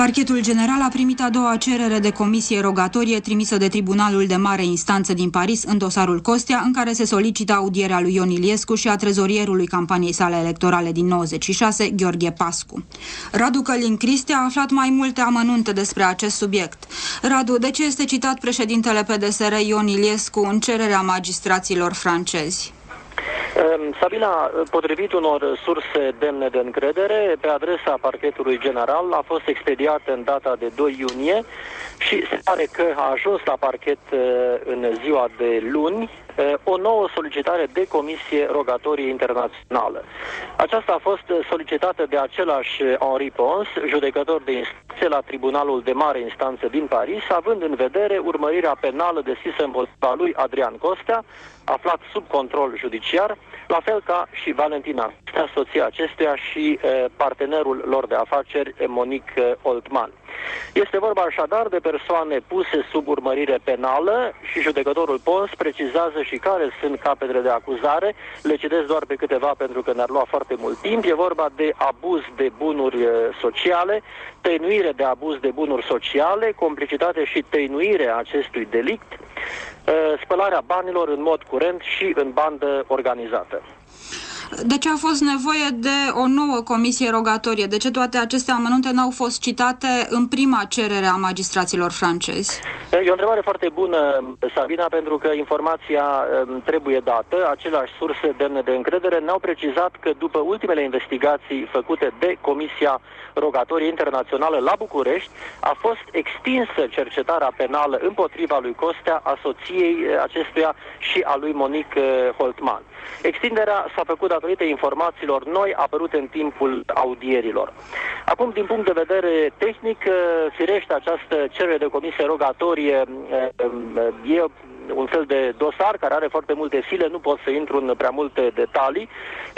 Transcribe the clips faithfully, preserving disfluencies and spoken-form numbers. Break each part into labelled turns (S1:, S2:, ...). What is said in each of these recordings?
S1: Parchetul General a primit a doua cerere de comisie rogatorie trimisă de Tribunalul de Mare Instanță din Paris în dosarul Costea, în care se solicită audierea lui Ion Iliescu și a trezorierului campaniei sale electorale din nouăzeci și șase, Gheorghe Pascu. Radu Călin Cristi a aflat mai multe amănunte despre acest subiect. Radu, de ce este citat președintele P D S R Ion Iliescu în cererea magistraților francezi?
S2: Sabina, potrivit unor surse demne de încredere, pe adresa Parchetului General a fost expediată în data de doi iunie și se pare că a ajuns la parchet în ziua de luni o nouă solicitare de comisie rogatorie internațională. Aceasta a fost solicitată de același Henri Pons, judecător de instrucție la Tribunalul de Mare Instanță din Paris, având în vedere urmărirea penală deschisă împotriva lui Adrian Costea, aflat sub control judiciar, la fel ca și Valentina, soția acestuia și e, partenerul lor de afaceri, Monique Oltmann. Este vorba așadar de persoane puse sub urmărire penală și judecătorul Pons precizează și care sunt capetele de acuzare. Le citesc doar pe câteva pentru că ne-ar lua foarte mult timp. E vorba de abuz de bunuri sociale, tăinuire de abuz de bunuri sociale, complicitate și tăinuire a acestui delict, spălarea banilor în mod curent și în bandă organizată.
S1: De ce a fost nevoie de o nouă comisie rogatorie? De ce toate aceste amănunte n-au fost citate în prima cerere a magistraților francezi?
S2: E o întrebare foarte bună, Sabina, pentru că informația trebuie dată. Aceleași surse demne de încredere ne-au precizat că după ultimele investigații făcute de Comisia Rogatorie Internațională la București, a fost extinsă cercetarea penală împotriva lui Costea, a soției acestuia și a lui Monique Oltmann. Extinderea s-a făcut datorită informațiilor noi apărute în timpul audierilor. Acum, din punct de vedere tehnic, firește această cerere de comisie rogatorie e un fel de dosar care are foarte multe file, nu pot să intru în prea multe detalii.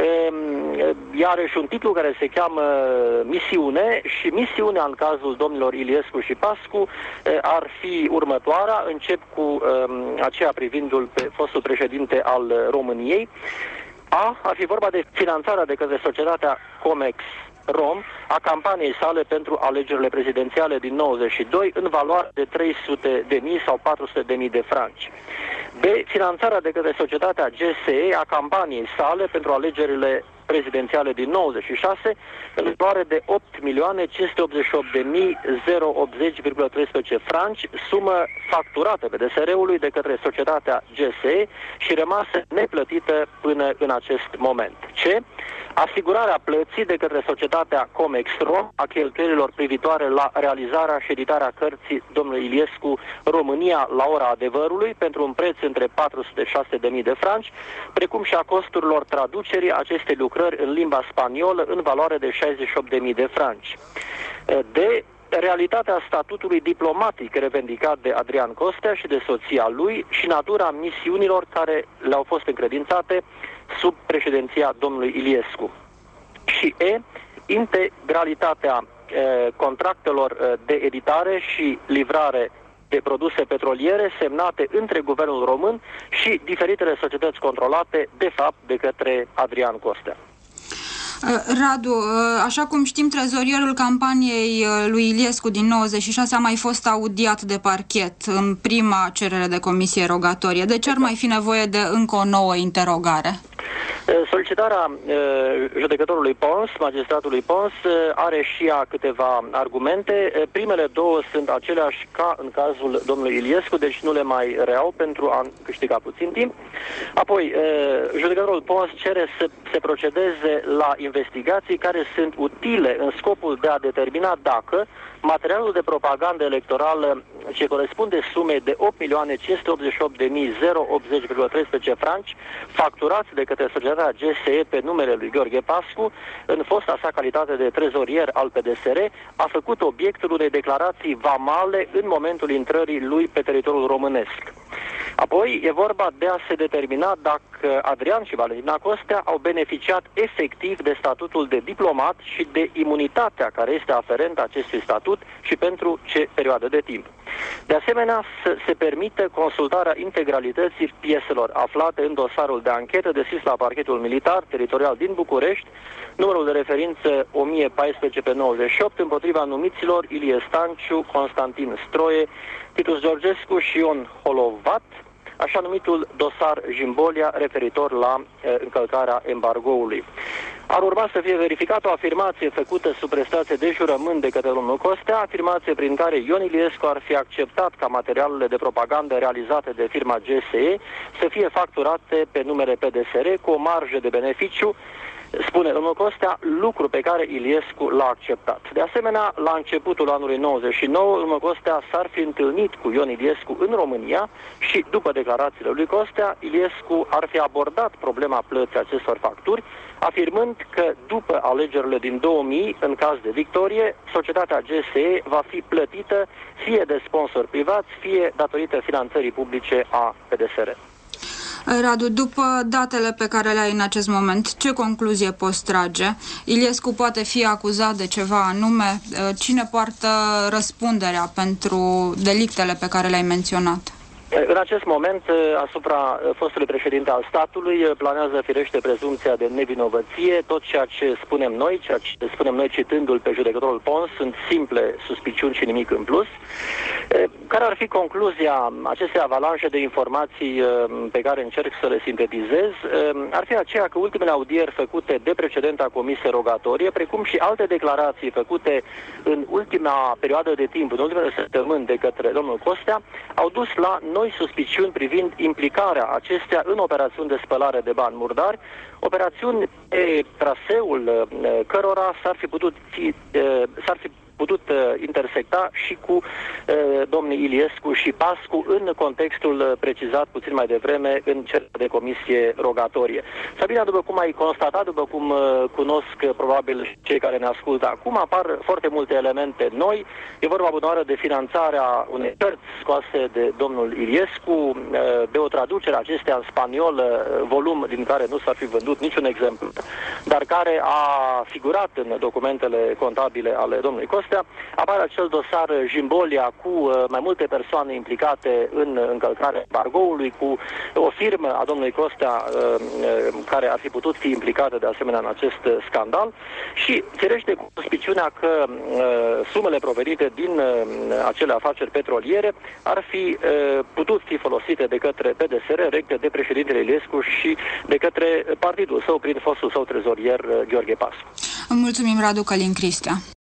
S2: E, are și un titlu care se cheamă Misiune și misiunea în cazul domnilor Iliescu și Pascu ar fi următoarea. Încep cu aceea privindul pe fostul președinte al României. A, ar fi vorba de finanțarea de către societatea Comex Rom a campaniei sale pentru alegerile prezidențiale din nouăzeci și doi în valoare de trei sute de mii sau patru sute de mii de franci. B. Finanțarea de către societatea G S E a campaniei sale pentru alegerile prezidențiale din nouăzeci și șase în valoare de opt milioane cinci sute optzeci și opt de mii optzeci virgulă treisprezece franci, sumă facturată P D S R-ului de către societatea G S E și rămasă neplătită până în acest moment. C. Asigurarea plății de către societatea Comexrom a cheltuielilor privitoare la realizarea și editarea cărții domnului Iliescu România la ora adevărului pentru un preț între patru sute șase sute de mii de franci, precum și a costurilor traducerii acestei lucrări în limba spaniolă în valoare de șaizeci și opt de mii de franci. De realitatea statutului diplomatic revendicat de Adrian Costea și de soția lui și natura misiunilor care le-au fost încredințate sub președinția domnului Iliescu. Și E. Integralitatea e, contractelor de editare și livrare de produse petroliere semnate între guvernul român și diferitele societăți controlate, de fapt, de către Adrian Costea.
S1: Radu, așa cum știm, trezorierul campaniei lui Iliescu din nouăzeci și șase a mai fost audiat de parchet în prima cerere de comisie rogatorie. De ce ar mai fi nevoie de încă o nouă interogare?
S2: Solicitarea judecătorului Pons, magistratului Pons, are și ea câteva argumente. Primele două sunt aceleași ca în cazul domnului Iliescu, deci nu le mai reau pentru a câștiga puțin timp. Apoi, judecătorul Pons cere să se procedeze la investigații care sunt utile în scopul de a determina dacă materialul de propagandă electorală ce corespunde sumei de opt milioane cinci sute optzeci și opt de mii optzeci virgulă treisprezece franci facturați de către societatea G S E pe numele lui Gheorghe Pascu în fosta sa calitate de trezorier al P D S R a făcut obiectul unei declarații vamale în momentul intrării lui pe teritoriul românesc. Apoi e vorba de a se determina dacă Adrian și Valentina Costea au beneficiat efectiv de statutul de diplomat și de imunitatea care este aferentă acestui statut statut și pentru ce perioadă de timp. De asemenea, să se permită consultarea integralității pieselor aflate în dosarul de anchetă deschis la parchetul militar teritorial din București, numărul de referință o mie paisprezece pe nouăzeci și opt, împotriva numiților Ilie Stanciu, Constantin Stroie, Titus Georgescu și Ion Holovat, așa numitul dosar Jimbolia referitor la e, încălcarea embargoului. Ar urma să fie verificată o afirmație făcută sub prestație de jurământ de către domnul Costea, afirmație prin care Ion Iliescu ar fi acceptat ca materialele de propagandă realizate de firma G S E să fie facturate pe numele P D S R cu o marjă de beneficiu, spune domnul Costea, lucru pe care Iliescu l-a acceptat. De asemenea, la începutul anului nouăzeci și nouă, domnul Costea s-ar fi întâlnit cu Ion Iliescu în România și, după declarațiile lui Costea, Iliescu ar fi abordat problema plății acestor facturi, afirmând că după alegerile din două mii, în caz de victorie, societatea G S E va fi plătită fie de sponsori privați, fie datorită finanțării publice a P D S R.
S1: Radu, după datele pe care le ai în acest moment, ce concluzie poți trage? Iliescu poate fi acuzat de ceva anume? Cine poartă răspunderea pentru delictele pe care le-ai menționat?
S2: În acest moment, asupra fostului președinte al statului, planează firește prezumția de nevinovăție. Tot ceea ce spunem noi, ceea ce spunem noi citându-l pe judecătorul Pons, sunt simple suspiciuni și nimic în plus. Care ar fi concluzia acestei avalanșe de informații pe care încerc să le sintetizez? Ar fi aceea că ultimele audieri făcute de precedenta comisie rogatorie, precum și alte declarații făcute în ultima perioadă de timp, în ultimele săptămâni de către domnul Costea, au dus la noi suspiciuni privind implicarea acestea în operațiuni de spălare de bani murdari, operațiuni pe traseul cărora s-ar fi putut fi, s-ar fi putut uh, intersecta și cu uh, domnii Iliescu și Pascu în contextul uh, precizat puțin mai devreme în cererea de comisie rogatorie. Sabina, după cum ai constatat, după cum uh, cunosc uh, probabil cei care ne ascultă acum, apar foarte multe elemente noi. E vorba bună de finanțarea unei cărți scoase de domnul Iliescu, uh, de o traducere acestea în spaniol, uh, volum din care nu s-ar fi vândut niciun exemplu, dar care a figurat în documentele contabile ale domnului Costea. Apare acel dosar Jimbolia cu uh, mai multe persoane implicate în încălcarea embargoului, cu o firmă a domnului Costea uh, uh, care ar fi putut fi implicată de asemenea în acest uh, scandal și firește cu suspiciunea că uh, sumele provenite din uh, acele afaceri petroliere ar fi uh, putut fi folosite de către P D S R, recte de președintele Iliescu și de către partidul său prin fostul său trezorier uh, Gheorghe Pascu.
S1: Mulțumim, Radu Călin Cristea.